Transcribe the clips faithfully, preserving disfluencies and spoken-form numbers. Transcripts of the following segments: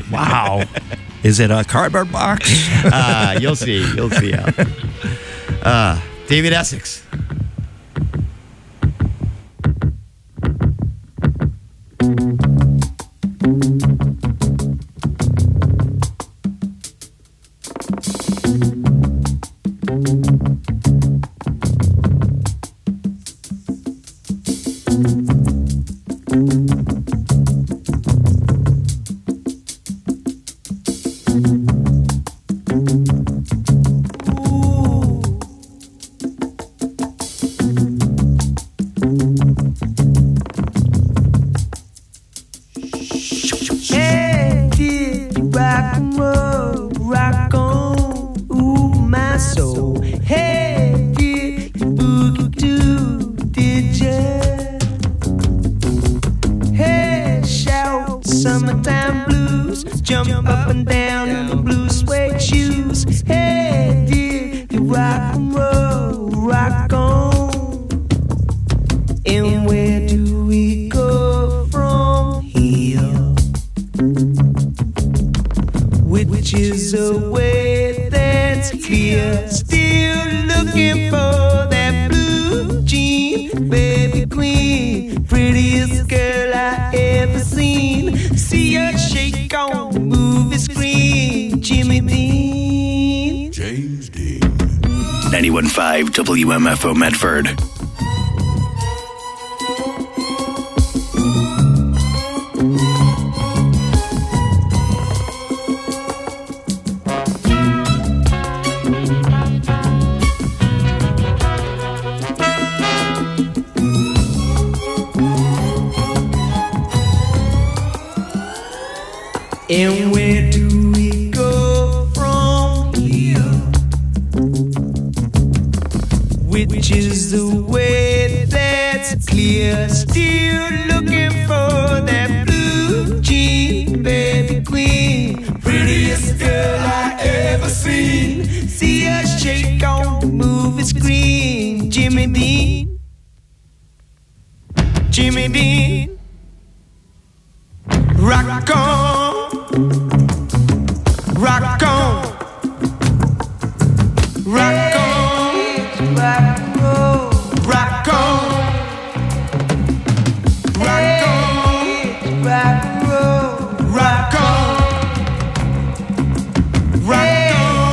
Wow. Is it a cardboard box? uh, you'll see. You'll see. How. Uh, David Essex. ninety-one point five W M F O Medford. And where do we go from here? Which is the way that's clear. Still looking for that blue jean, baby queen, prettiest girl I ever seen. See her shake on the movie screen. Jimmy Dean, Jimmy Dean, rock on. Rock on, rock on, rock on, rock on, rock on, rock on, rock on, rock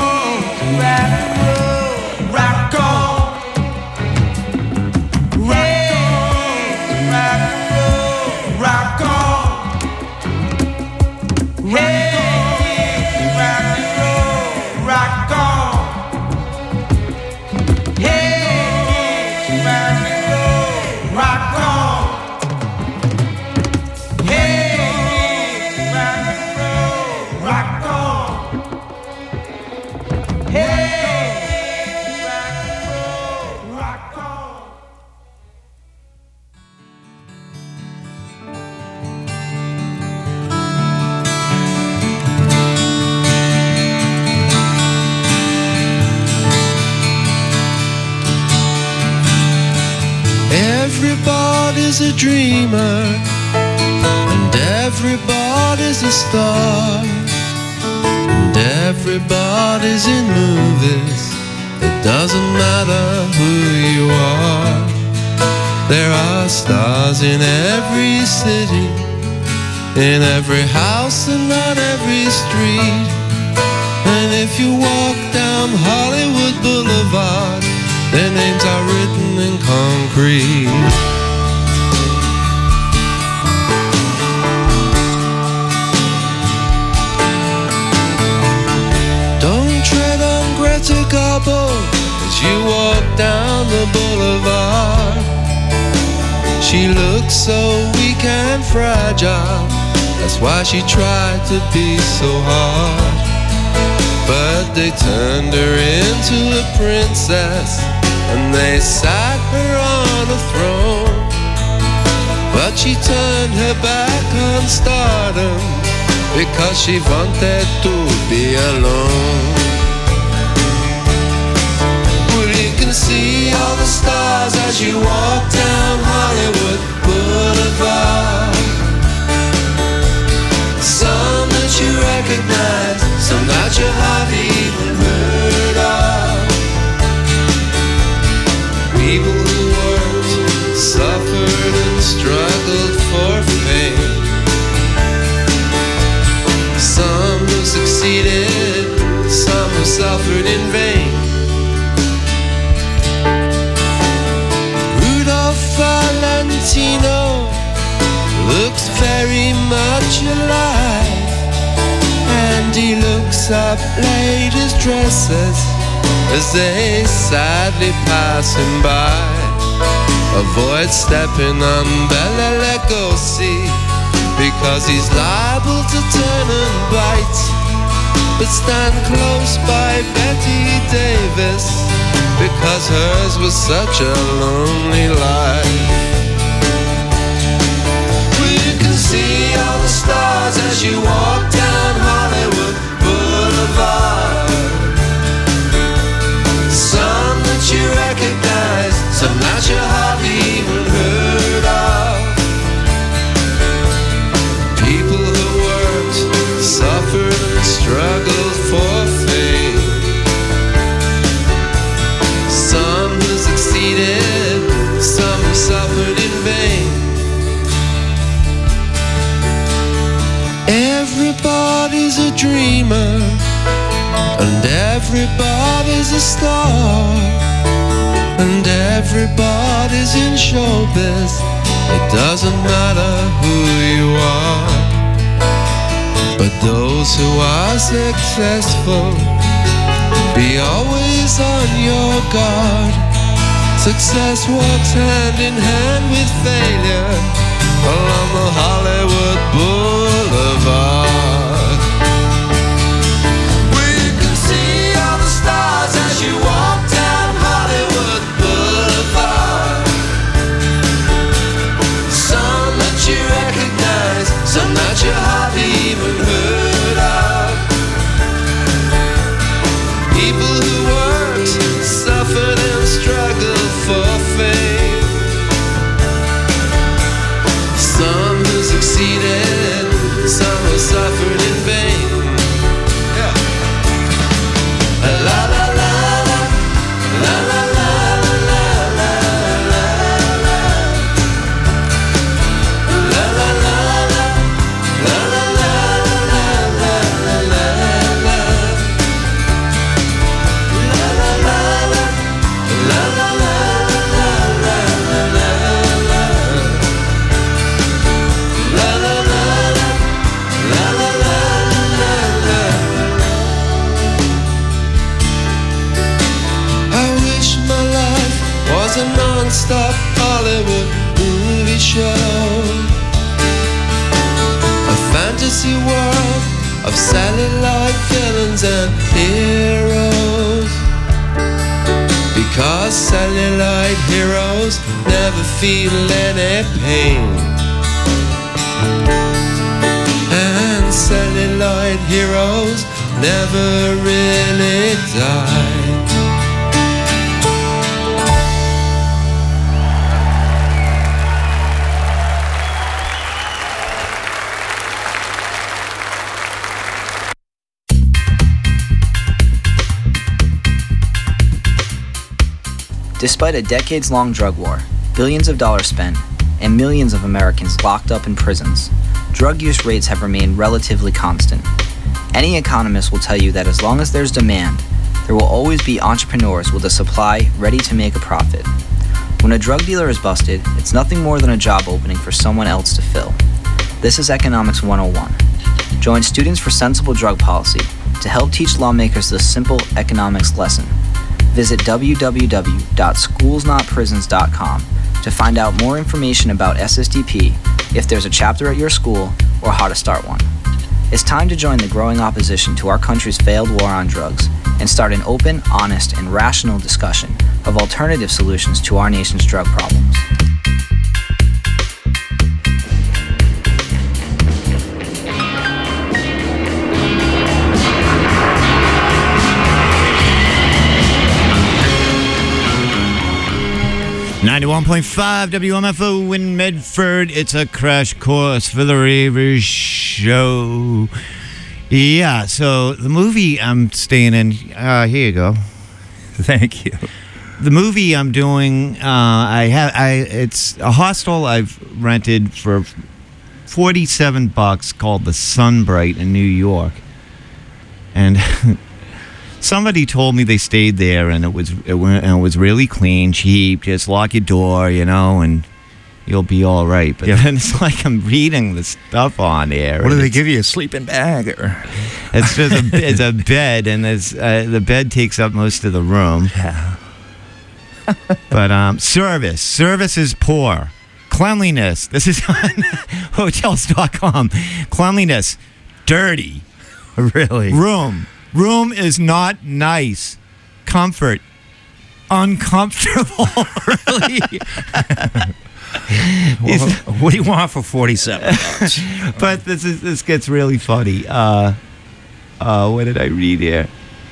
on, rock on, rock on, hey. Everybody's a dreamer, and everybody's a star, and everybody's in movies. It doesn't matter who you are. There are stars in every city, in every house and on every street. And if you walk down Hollywood Boulevard, their names are written in concrete. Don't tread on Greta Garbo as you walk down the boulevard. She looks so weak and fragile, that's why she tried to be so hard. But they turned her into a princess, and they sat her on a throne. But she turned her back on stardom, because she wanted to be alone. Well, you can see all the stars as you walk down Hollywood Boulevard. Some that you picks up ladies' dresses as they sadly pass him by. Avoid stepping on Bella Lugosi because he's liable to turn and bite. But stand close by Betty Davis because hers was such a lonely life. We can see all the stars as you walk down Hollywood Boulevard. Some that you recognize, some that you hardly even heard of. People who worked, suffered and struggled for fame. Some who succeeded, some who suffered in vain. Everybody's a dreamer, and everybody's a star, and everybody's in showbiz. It doesn't matter who you are. But those who are successful, be always on your guard. Success walks hand in hand with failure along the Hollywood Boulevard. We can see all the stars as you walk down Hollywood Boulevard. Some that you recognize, some that you hardly even heard of. People who worked, suffered and struggled for fame. Some who succeeded, some who suffered in vain. Yeah. La la la la, la la la la la la la. La la la la, la la la la la la la. La la la la, la la la la la la la. La la la la, la la la la la. I wish my life was a non-stop Hollywood movie show, a fantasy world of satellite villains and heroes. Because satellite heroes never feel any pain, and celluloid heroes never really die. Despite a decades-long drug war, billions of dollars spent, and millions of Americans locked up in prisons, drug use rates have remained relatively constant. Any economist will tell you that as long as there's demand, there will always be entrepreneurs with a supply ready to make a profit. When a drug dealer is busted, it's nothing more than a job opening for someone else to fill. This is Economics one oh one. Join Students for Sensible Drug Policy to help teach lawmakers this simple economics lesson. Visit w w w dot schools not prisons dot com to find out more information about S S D P, if there's a chapter at your school, or how to start one. It's time to join the growing opposition to our country's failed war on drugs and start an open, honest, and rational discussion of alternative solutions to our nation's drug problems. ninety-one point five W M F O in Medford. It's a crash course for the Ravers show. Yeah, so the movie I'm staying in, uh, here you go. Thank you. The movie I'm doing, uh, I have, I it's a hostel I've rented for forty-seven bucks called the Sunbright in New York, and somebody told me they stayed there and it was it, and it was really clean, cheap. Just lock your door, you know, and you'll be all right. But Yeah. then it's like I'm reading the stuff on there. What do and they it's- give you? A sleeping bag? Or? It's just a, it's a bed, and it's, uh, the bed takes up most of the room. Yeah. But um, service. Service is poor. Cleanliness. This is on hotels dot com. Cleanliness. Dirty. Really? Room. Room is not nice. Comfort. Uncomfortable. Really? Well, what do you want for forty-seven bucks? But this is this gets really funny. Uh, uh, what did I read here?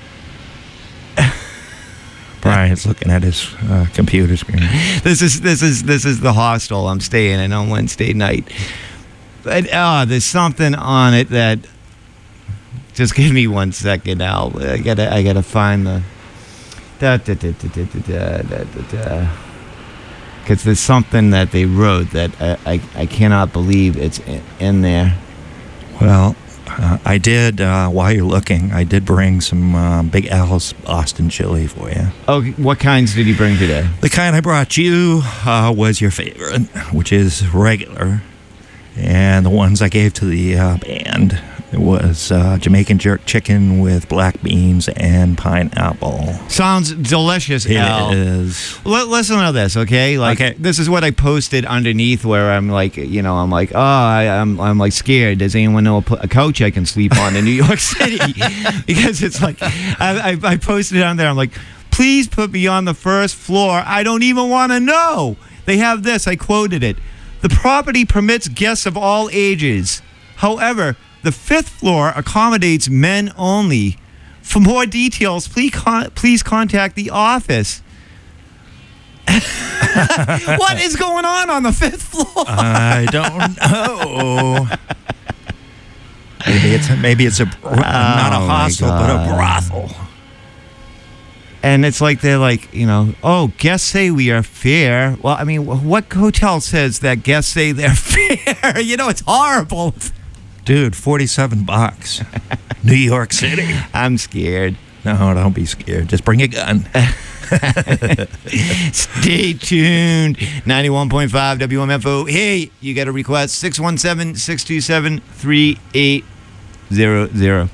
Brian's looking at his uh, computer screen. This is this is this is the hostel I'm staying in on Wednesday night. But uh, there's something on it that. Just give me one second, Al. I gotta I gotta find the. Da da da da da da da da da. Because there's something that they wrote that I I, I cannot believe it's in, in there. Well, uh, I did, uh, while you're looking, I did bring some uh, Big Al's Boston chili for you. Oh, what kinds did he bring today? The kind I brought you uh, was your favorite, which is regular. And the ones I gave to the uh, band, it was uh, Jamaican jerk chicken with black beans and pineapple. Sounds delicious, It Al. is. L- listen to this, okay? Like, Okay. this is what I posted underneath, where I'm like, you know, I'm like, oh, I, I'm, I'm like scared. Does anyone know a, pl- a couch I can sleep on in New York City? Because it's like, I, I, I posted on there. I'm like, please put me on the first floor. I don't even want to know. They have this. I quoted it. The property permits guests of all ages. However, the fifth floor accommodates men only. For more details, please con- please contact the office. What is going on on the fifth floor? I don't know. Maybe it's a, maybe it's a bro- not a Oh, my hostel, but a God. brothel. And it's like they're like, you know, oh, guests say we are fair. Well, I mean, wh- what hotel says that guests say they're fair? You know, it's horrible. Dude, forty-seven bucks. New York City. I'm scared. No, don't be scared. Just bring a gun. Stay tuned. ninety-one point five W M F O. Hey, you got a request? six one seven, six two seven, three eight zero zero.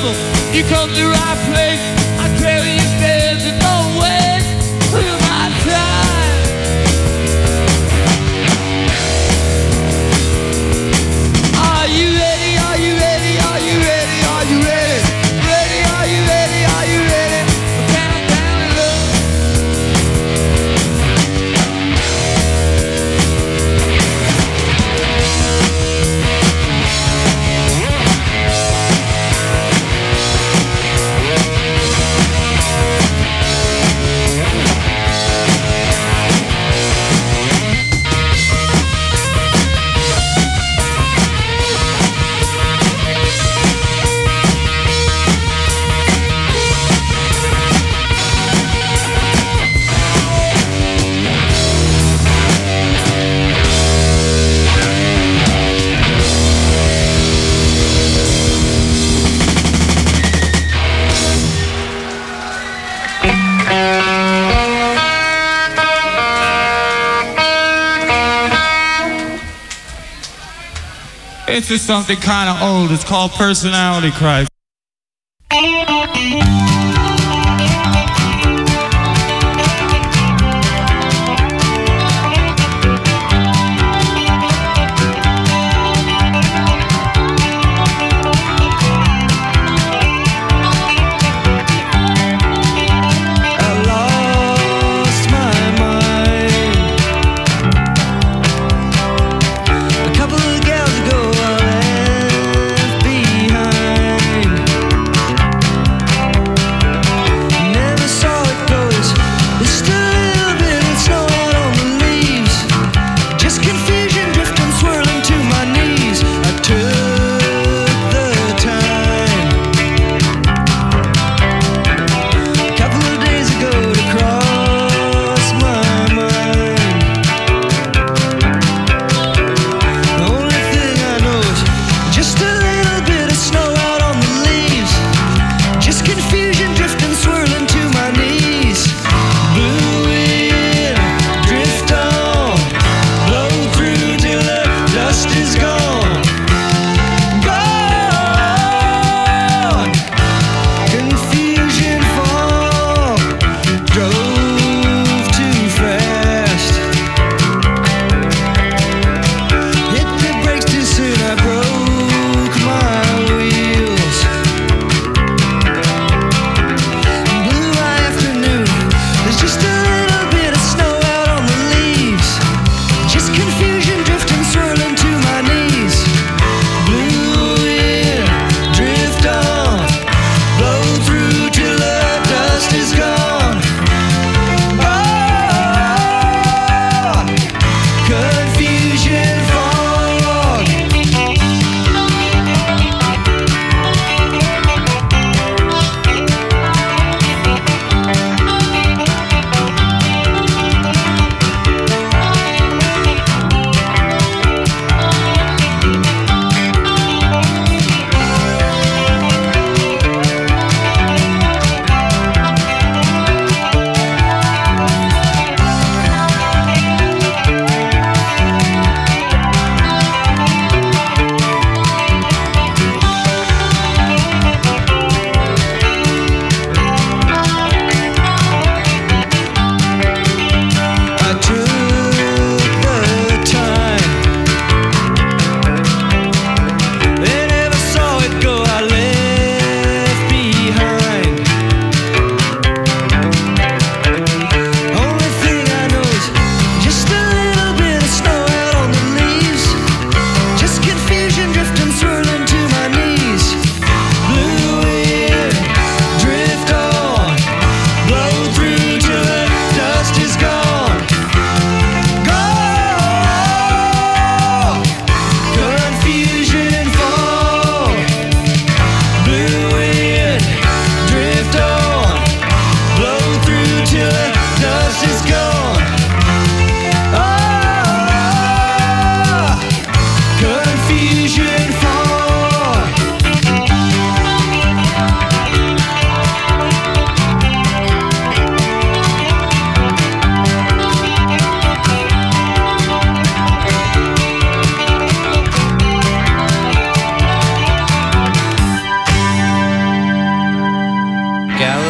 trouble, you come to the right place. I tell you, there's no way to my time. Are you ready? Are you ready? Are you ready? Are you ready? Ready? Are you ready? Are you ready? Down, down and low. It's just something kind of old. It's called personality crisis. Behind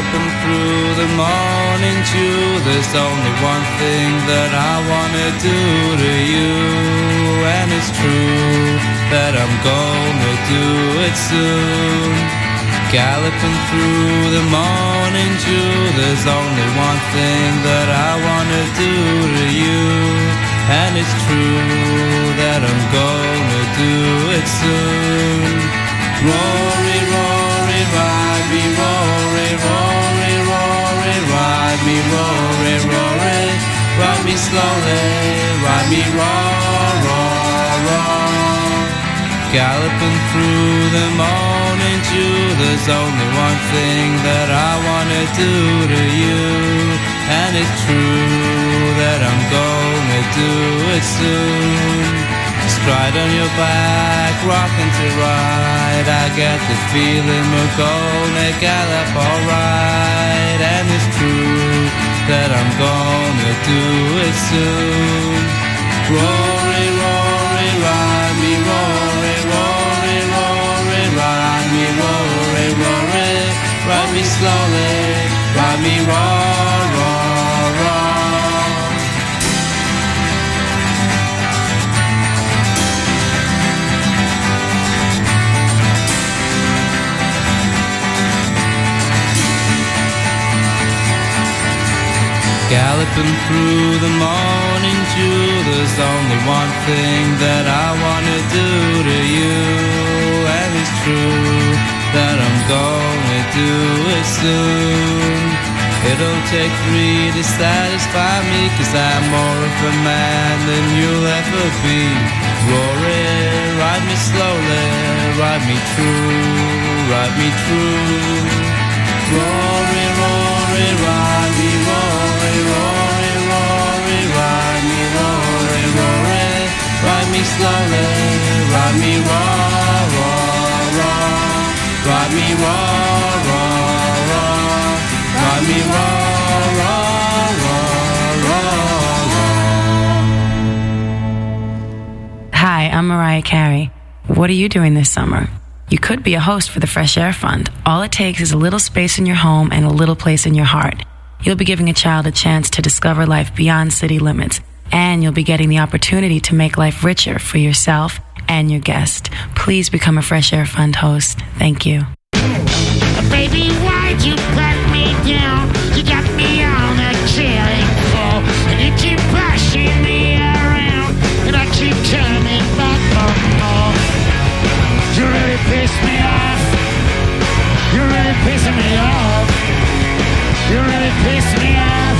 Galloping through the morning dew, there's only one thing that I wanna do to you, and it's true that I'm gonna do it soon. Galloping through the morning dew, there's only one thing that I wanna do to you, and it's true that I'm gonna do it soon. Rory, Rory, ride me, Rory, Rory, Rory, ride me, Rory, Rory, ride me slowly, ride me, roar, roar, roar. Galloping through the morning dew, there's only one thing that I wanna do to you, and it's true that I'm gonna do it soon. Stride on your back, rockin' to ride, I get the feeling we're gonna gallop alright, and it's true that I'm gonna do it soon. Rory, Rory, ride me, Rory, Rory, Rory, ride me, Rory, Rory, ride me slowly, ride me, roar, roar, roar. Galloping through the morning dew, there's only one thing that I wanna do to you, and it's true that I'm gonna do it soon. It'll take three to satisfy me, 'cause I'm more of a man than you'll ever be. Rory, ride me slowly, ride me true, ride me true. Rory, Rory, ride me, Rory, Rory, Rory, ride me, Rory, Rory, ride me slowly, ride me raw, raw, raw, ride me raw, raw, raw, ride me raw, raw, raw, raw. Hi, I'm Mariah Carey. What are you doing this summer? You could be a host for the Fresh Air Fund. All it takes is a little space in your home and a little place in your heart. You'll be giving a child a chance to discover life beyond city limits, and you'll be getting the opportunity to make life richer for yourself and your guest. Please become a Fresh Air Fund host. Thank you. Baby, why'd you put me down? You got me on a chilling floor, and you keep pushing me around, and I keep turning back for more. You really piss me off. You really pissing me off. You really piss me off.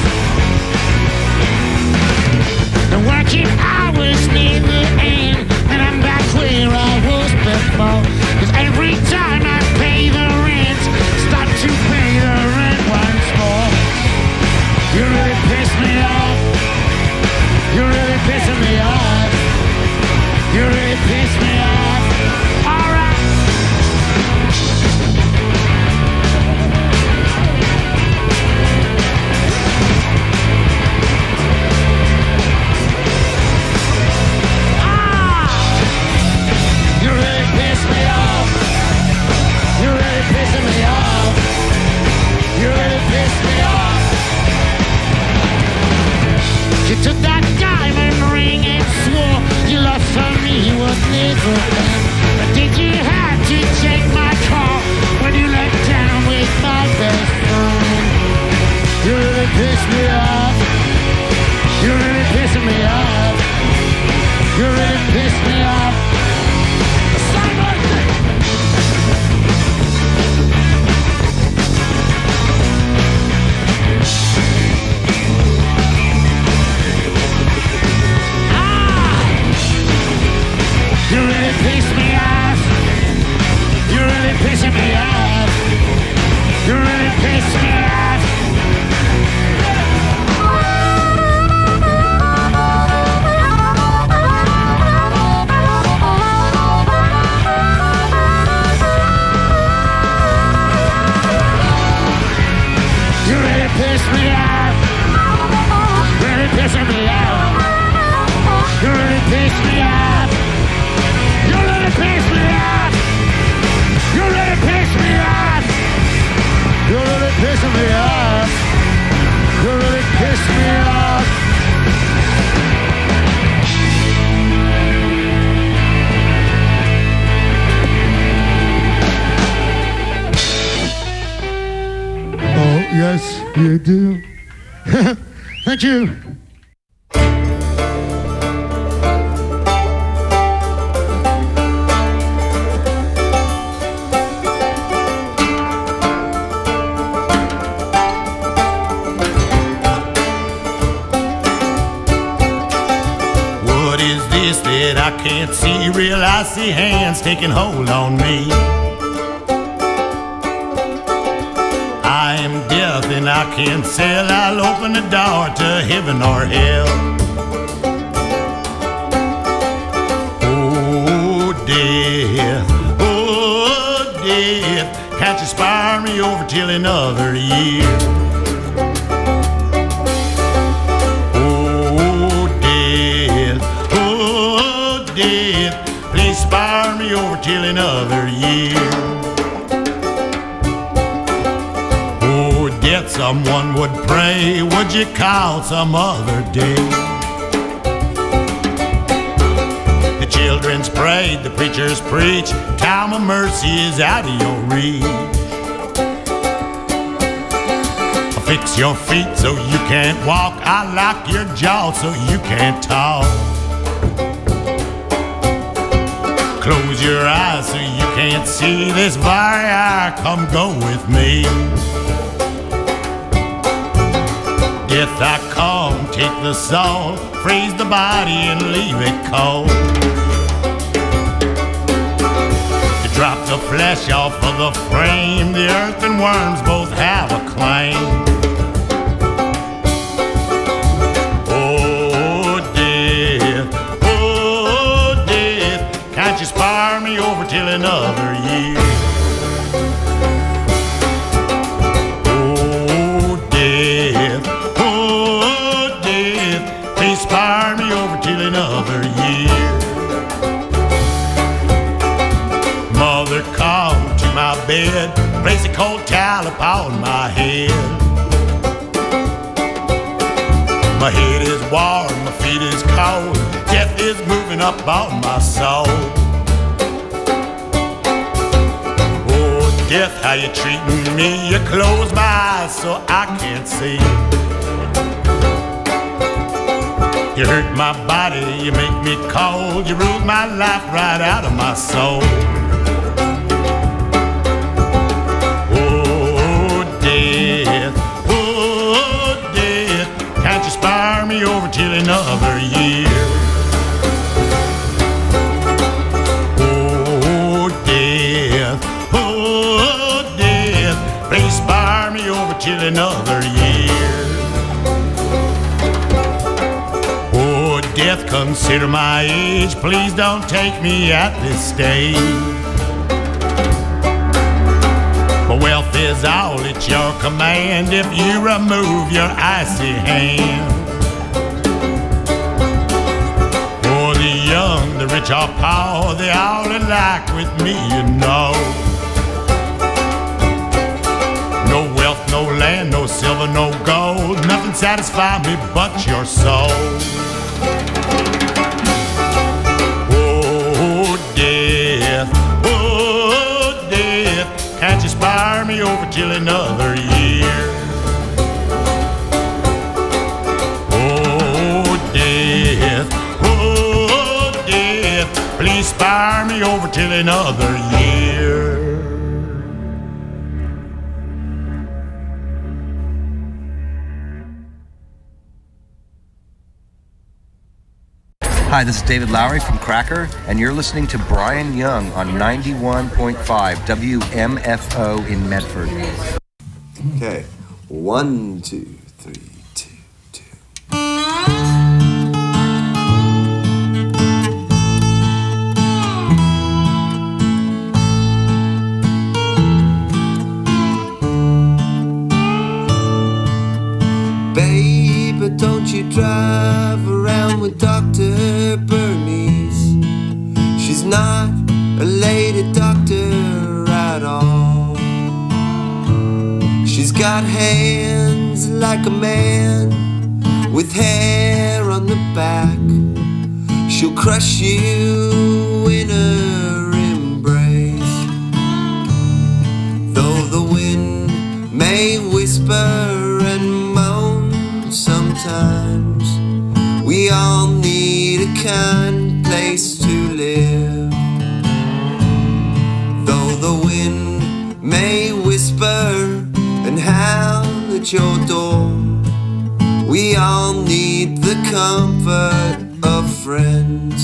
The working hours near the end, and I'm back where I was before. 'Cause every time I pay the rent, start to pay the rent once more. You really piss me off. You really pissing me off. You really piss me off. All right. Ah! You really piss me off. Yes, you do. Thank you. What is this that I can't see? Real icy hands taking hold on me. I am deaf and I can't sell. I'll open the door to heaven or hell. Oh, death, oh, death, can't you spare me over till another year? Oh, death, oh, death, please spare me over till another year. Death, someone would pray, would you call some other day? The children's prayed, the preachers preach, time of mercy is out of your reach. Fix your feet so you can't walk, I lock your jaw so you can't talk. Close your eyes so you can't see this very hour, come go with me. Death, I come, take the soul, freeze the body and leave it cold. To drop the flesh off of the frame, the earth and worms both have a claim. Oh, death, oh, death, can't you spare me over till another year? Spare me over till another year. Mother, come to my bed, place a cold towel upon my head. My head is warm, my feet is cold, death is moving up on my soul. Oh, death, how you treating me? You close my eyes so I can't see. You hurt my body, you make me cold, you rule my life right out of my soul. Oh, death, oh, death, can't you spare me over till another year? Oh, death, oh, death, please spare me over till another year. Death, consider my age, please don't take me at this stage. My wealth is all at your command if you remove your icy hand. For the young, the rich or poor, they all alike with me, you know. No wealth, no land, no silver, no gold, nothing satisfies me but your soul. Oh, death, oh, death, can't you spare me over till another year? Oh, death, oh, death, please spare me over till another year. Hi, this is David Lowry from Cracker, and you're listening to Brian Young on ninety-one point five W M F O in Medford. Okay, one, two, three, two, two. Baby, don't you drive around with Doctor Bernice. She's not a lady doctor at all. She's got hands like a man with hair on the back. She'll crush you in her embrace. Though the wind may may whisper and moan sometimes. We all need a kind place to live. Though the wind may whisper and howl at your door, we all need the comfort of friends.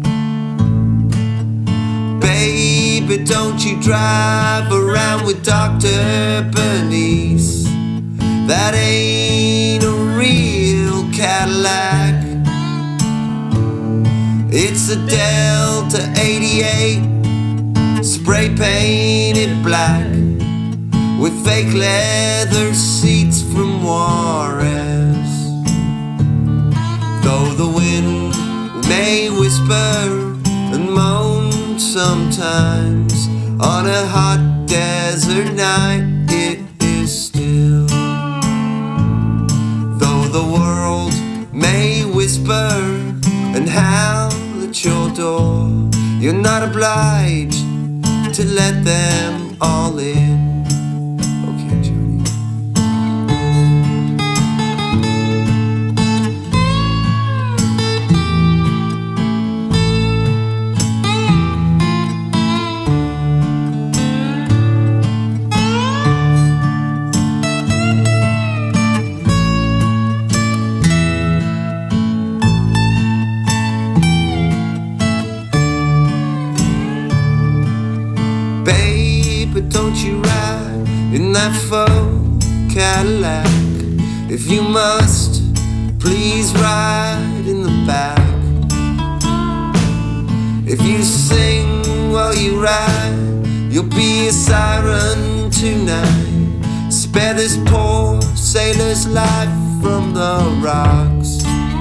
Baby, don't you drive around with Doctor Bernice. That ain't a real Cadillac. It's a Delta eighty-eight, spray painted black, with fake leather seats from Juarez. Though the wind may whisper and moan sometimes, on a hot desert night it is still. Though the world may whisper and howl at your door, you're not obliged to let them all in. Okay, Jody. But don't you ride in that faux Cadillac. If you must, please ride in the back. If you sing while you ride, you'll be a siren tonight. Spare this poor sailor's life from the rocks.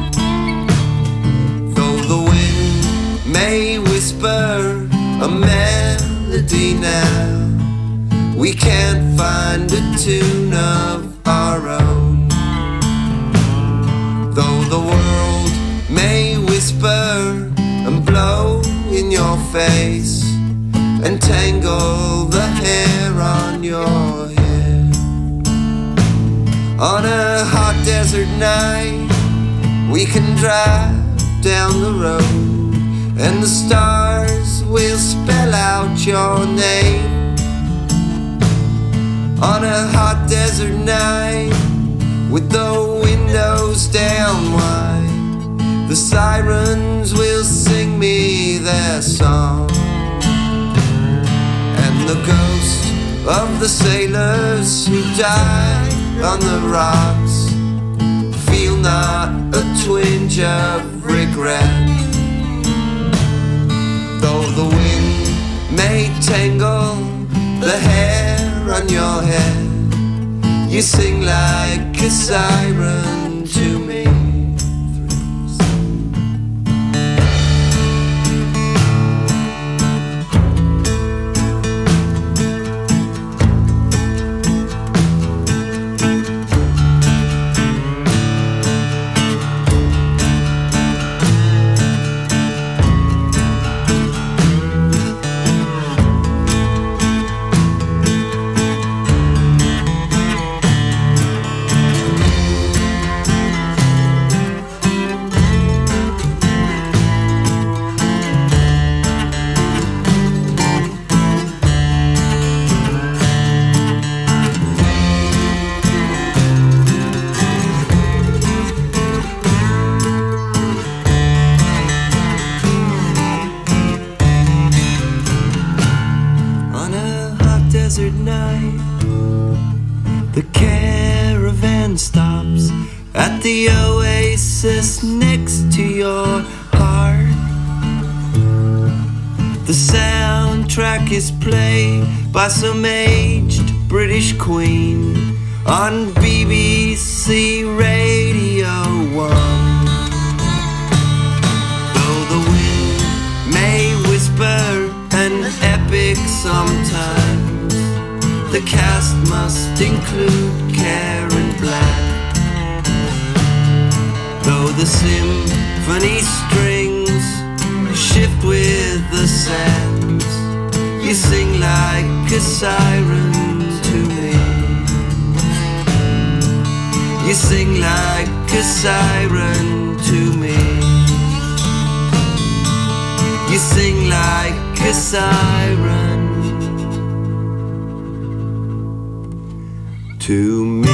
Though the wind may whisper a melody now, we can't find a tune of our own. Though the world may whisper and blow in your face and tangle the hair on your head, on a hot desert night we can drive down the road, and the stars will spell out your name. On a hot desert night, with the windows down wide, the sirens will sing me their song. And the ghost of the sailors who died on the rocks feel not a twinge of regret. Though the wind may tangle the hair on your head, you sing like a siren to me. Desert night, the caravan stops at the oasis next to your heart. The soundtrack is played by some aged British queen on B B C Radio one. Though the wind may whisper an epic sometimes, the cast must include Karen Black. Though the symphony strings shift with the sands, you sing like a siren to me. You sing like a siren to me. You sing like a siren to me.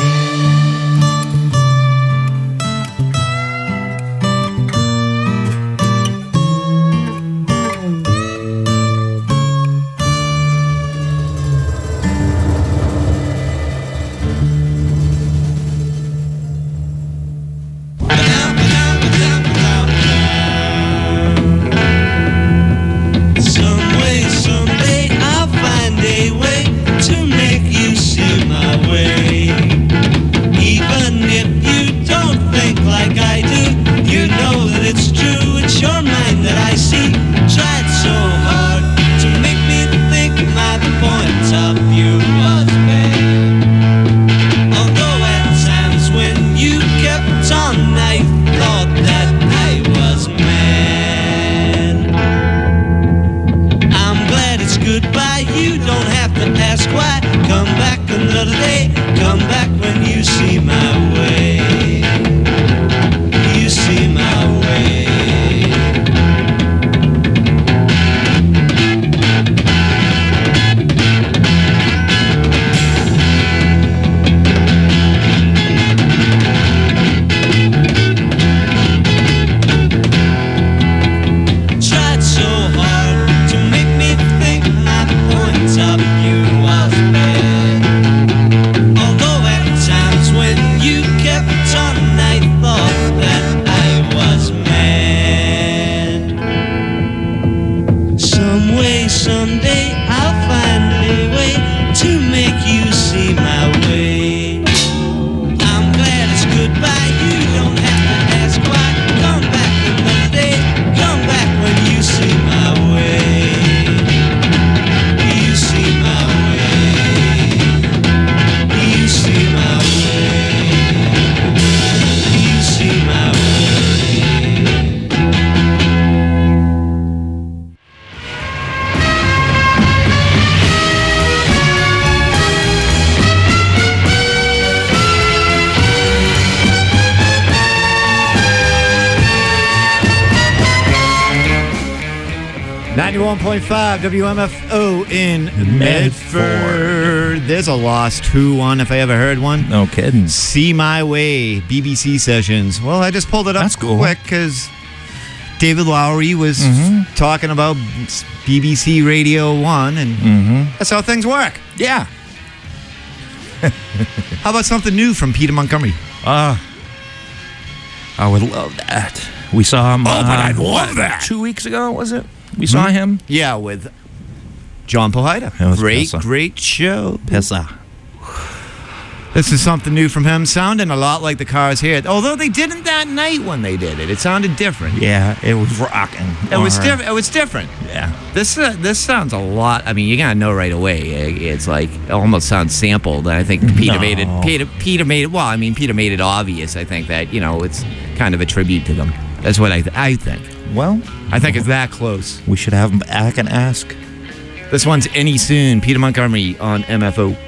ninety-one point five W M F O in Medford. There's a Lost Who one if I ever heard one. No kidding. See My Way, B B C Sessions. Well, I just pulled it up That's cool. quick because David Lowery was Mm-hmm. talking about B B C Radio one, and Mm-hmm. that's how things work. Yeah. How about something new from Peter Montgomery? Uh, I would love that. We saw him. Oh, but uh, I'd love what, that. Two weeks ago, was it? We saw Hmm? him. Yeah, with John Pohida. It was Great, Pissa. great show. Pissa. This is something new from him, sounding a lot like the Cars here. Although they didn't that night when they did it. It sounded different. Yeah, it was rocking. It was All right. different. It was different. Yeah. This uh, this sounds a lot. I mean, you gotta know right away. It's like it almost sounds sampled. I think Peter No. made it. Peter, Peter made it. Well, I mean, Peter made it obvious. I think that you know it's kind of a tribute to them. That's what I th- I think. Well, I think it's that close. we should have him back and ask. This one's Any Soon. Peter Montgomery on M F O.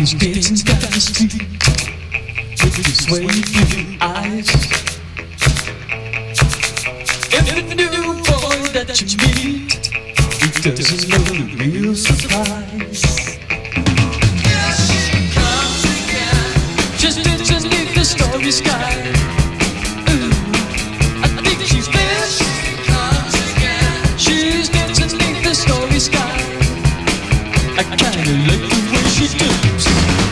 She's dancing down the street with this wavy eyes. Every new boy that you meet, he doesn't know the real surprise. Here she comes again, just dancing beneath the starry sky. Ooh, I think she's best. She comes again, she's dancing beneath the starry sky. I kinda like the way she does.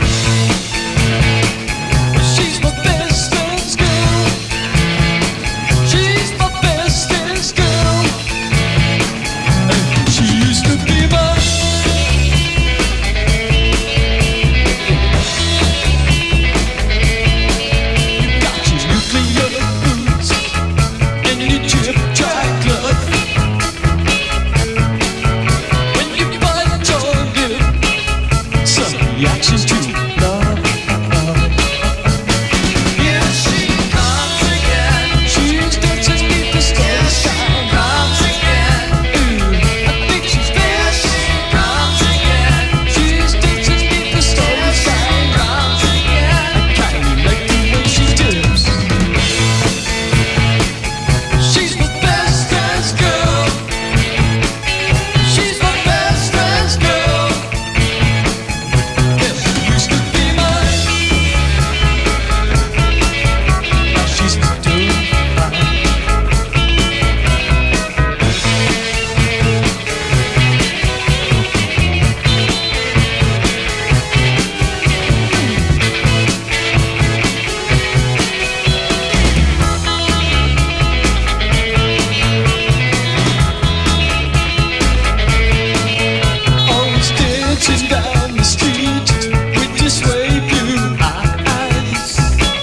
She's my best friend's girl. She's my best friend's girl. And she used to be mine. You got your nuclear boots and your chip dry glove. When you bite your lip, some reaction to love. Here she comes again. She's dancing beneath the starry sky. Comes again. Ooh, I think she's best. She comes again. She's dancing beneath the starry sky. Comes again. I kinda like the way she does. She's my best friend's girl. She's my best friend's girl. Yeah, she used to be mine. Now she's doing fine. Always dancing down the street with this way blue eyes.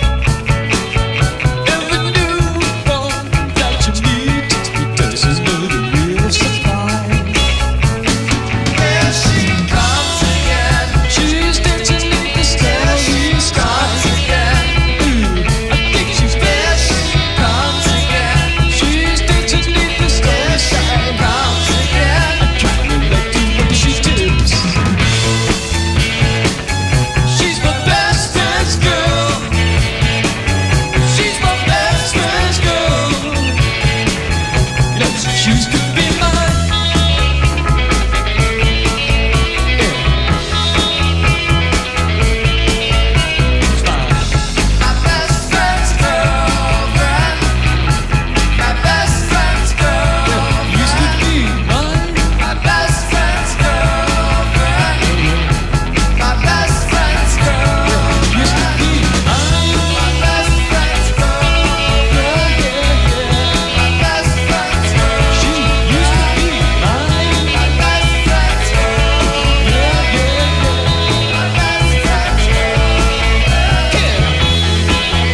Every newborn that you meet, he doesn't know the real surprise. Here she comes again. She's dancing beneath the starry sky. Again. Ooh, I think she's best. Comes again. She's dancing beneath the starry sky. Comes again. I kinda like the way she does. She's my best friend's girl. She's my best friend's girl. You know, she used to be mine. Yeah. It's mine. My best friend's girlfriend. My best friend's girlfriend. Used to be mine. My best friend's girlfriend. My best friend's girlfriend. Used to be mine. My best friend's girlfriend. Yeah, yeah, yeah. My best friend's girlfriend. She used to be mine. My best friend's girlfriend. Yeah, yeah, yeah. My best friend's girlfriend. Yeah.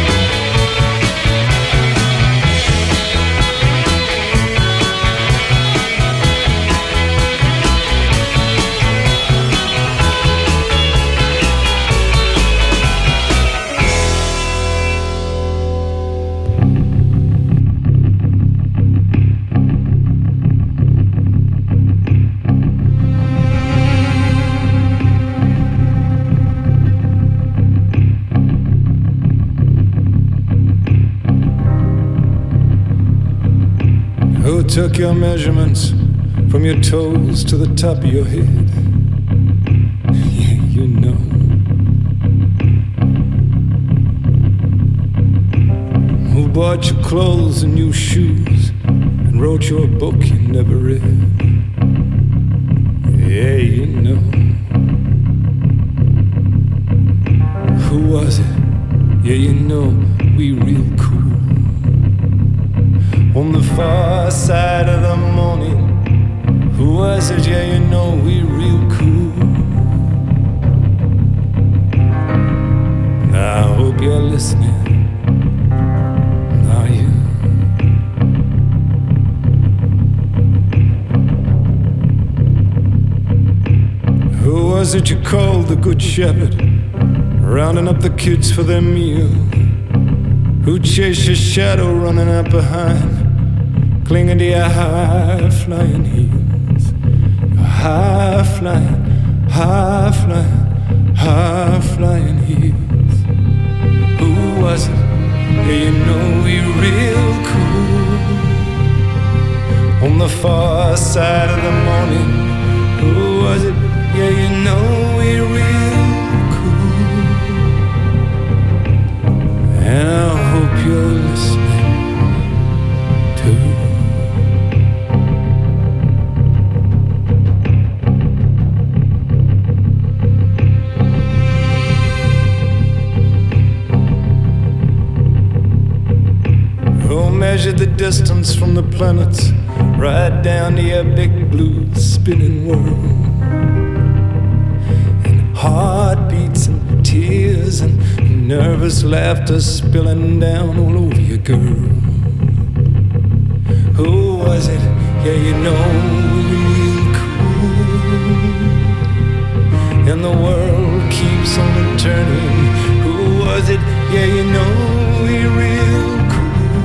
Who took your measurements from your toes to the top of your head? Yeah, you know. Who bought your clothes and new shoes and wrote your book you never read? Yeah, you know. Who was it? Yeah, you know, we real cool. On the far side of the morning, who was it? Yeah, you know, we real cool. Now I hope you're listening. Are you? Who was it you called the good shepherd, rounding up the kids for their meal? Who chased your shadow running up behind, clinging to your high-flying heels? Your high-flying, high-flying, high-flying heels. Who was it? Yeah, you know we real cool. On the far side of the morning. Who was it? Yeah, you know we real cool. And I hope you're listening too. Measure the distance from the planets right down to your big blue spinning world. And heartbeats and tears and nervous laughter spilling down all over you, girl. Who was it? Yeah, you know real cool. And the world keeps on turning. Who was it? Yeah, you know we real cool.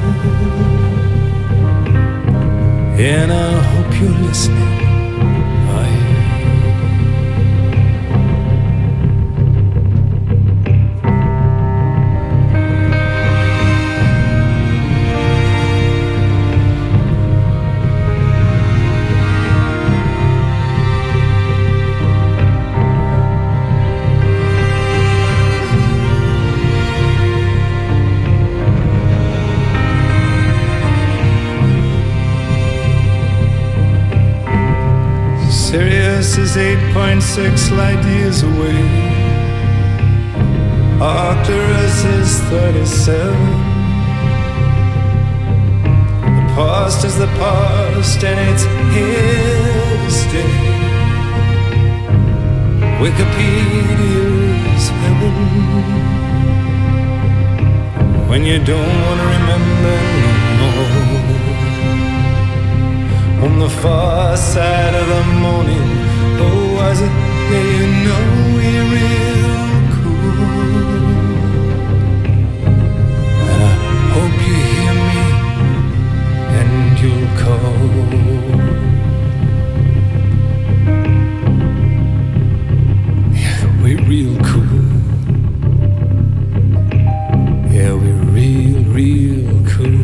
And I hope you're listening. Oh, yeah. Sirius is eight point six light years away. Arcturus is thirty-seven. The past is the past and it's here to stay. Wikipedia's heaven. When you don't want to remember no more. On the far side of the morning, oh, was it? Yeah, you know we're real cool. And I hope you hear me and you'll call. Yeah, we're real cool. Yeah, we're real, real cool.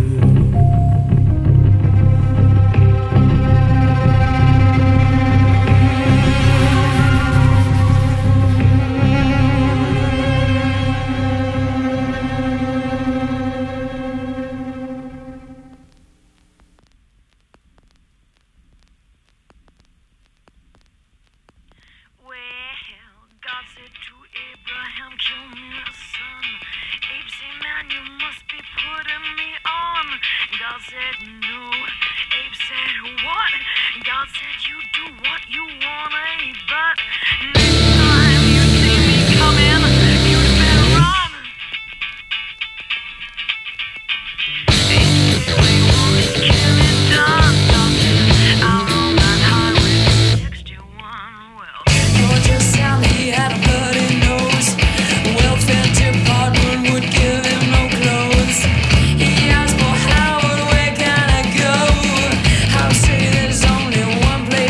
Play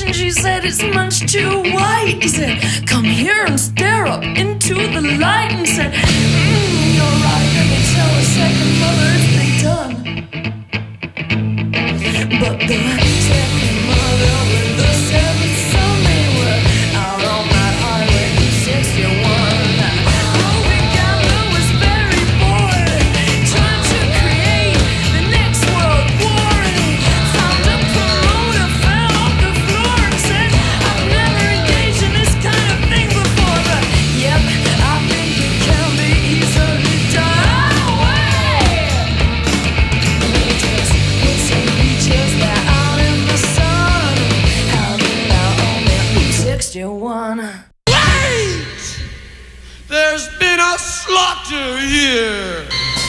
station, she said, it's much too white. He said, come here and stare up into the light. And said, mm, you're right, let me tell a second mother it's been done. But the second mother with the seventh son, they were out on that highway sixty-one. Roving gambler was very bored, trying to create the next world war. And he found a promoter, fell off the floor and said, I've never engaged in this kind of thing before, but yep, I think it can be easily done. Away! He just hit some beaches there out in the sun, out and out on that Route sixty-one. Wait! There's been a slaughter here.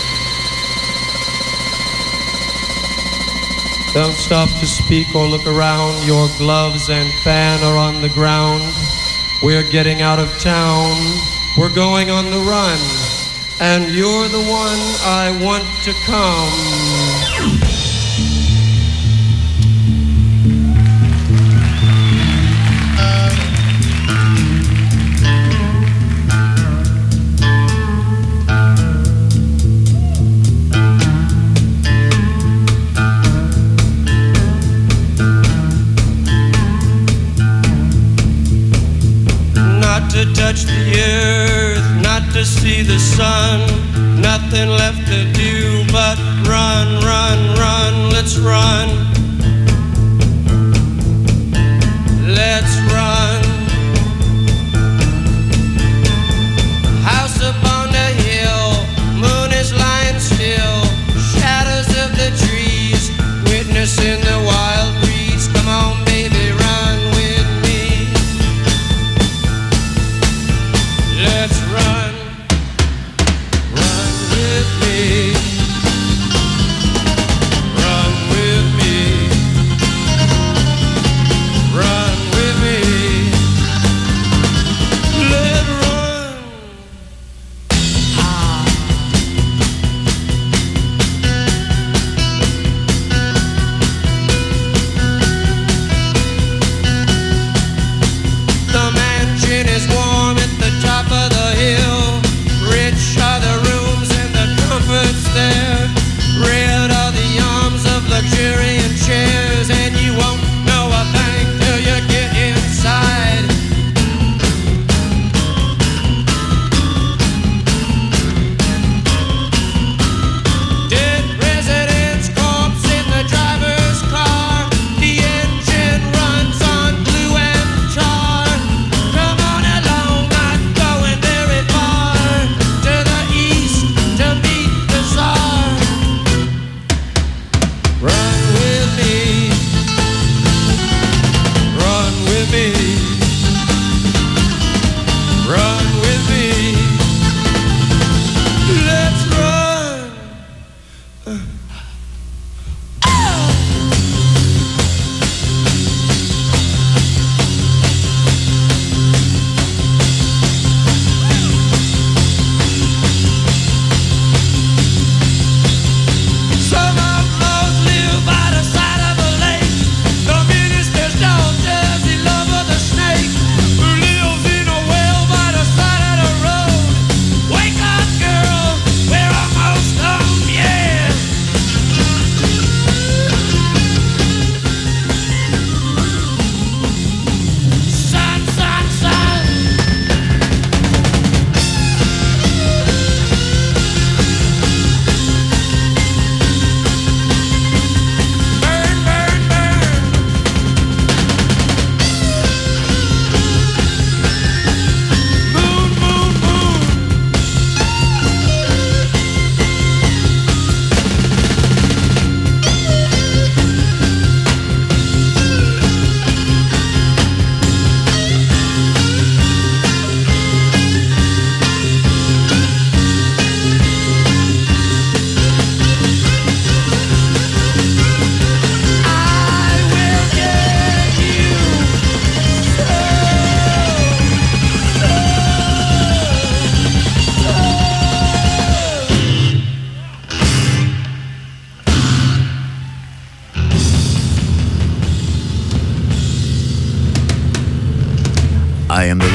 Don't stop to speak or look around. Your gloves and fan are on the ground. We're getting out of town. We're going on the run. And you're the one I want to come. Not to touch the earth, not to see the sun, nothing left to do but run, run, run, let's run. Let's run. House upon the hill, moon is lying still, shadows of the trees, witnessing the wild breeze. Come on, baby, run with me. Let's run, run with me, run with me, run with me. Let's run. The mansion is warm at the top of the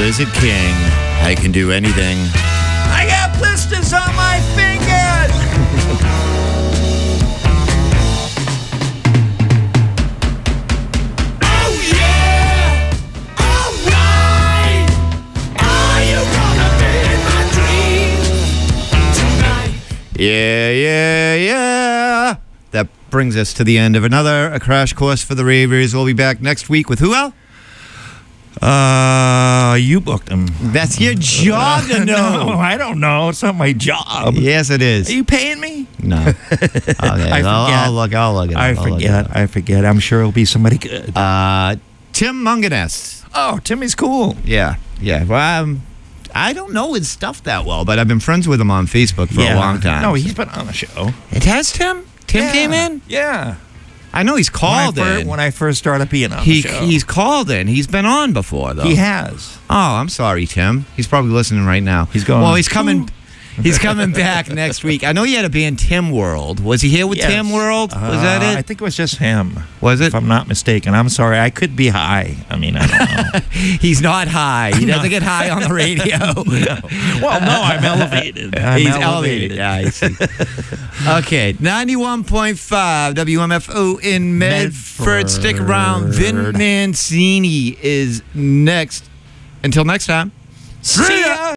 Lizard King. I can do anything. I got blisters on my fingers. Yeah, yeah, yeah. That brings us to the end of another A Crash Course for the Ravers. We'll be back next week with who, Al? Uh, you booked them. That's your job to know. No, I don't know. It's not my job. Yes, it is. Are you paying me? No. Okay, I I'll, forget. I'll look. I'll look it up. I I'll look it forget. up. I forget. I'm sure it'll be somebody good. Uh, Tim Munganess. Oh, Timmy's cool. Yeah, yeah. Well, um, I don't know his stuff that well, but I've been friends with him on Facebook for Yeah. a long time. No, he's been on the show. It has Tim? Tim Yeah. came in? Yeah. I know he's called when I fir- in. when I first started being on he, the show. He's called in. He's been on before, though. He has. Oh, I'm sorry, Tim. He's probably listening right now. He's going. Well, he's coming. He's coming back next week. I know you had a band, Tim World. Was he here with Yes. Tim World? Was that Uh, it? I think it was just him. Was it? If I'm not mistaken. I'm sorry. I could be high. I mean, I don't know. He's not high. He doesn't get high on the radio. No. Well, no, I'm elevated. I'm He's elevated. elevated. Yeah, I see. Okay, ninety-one point five W M F O in Medford. Medford. Stick around. Vin Mancini is next. Until next time. See ya.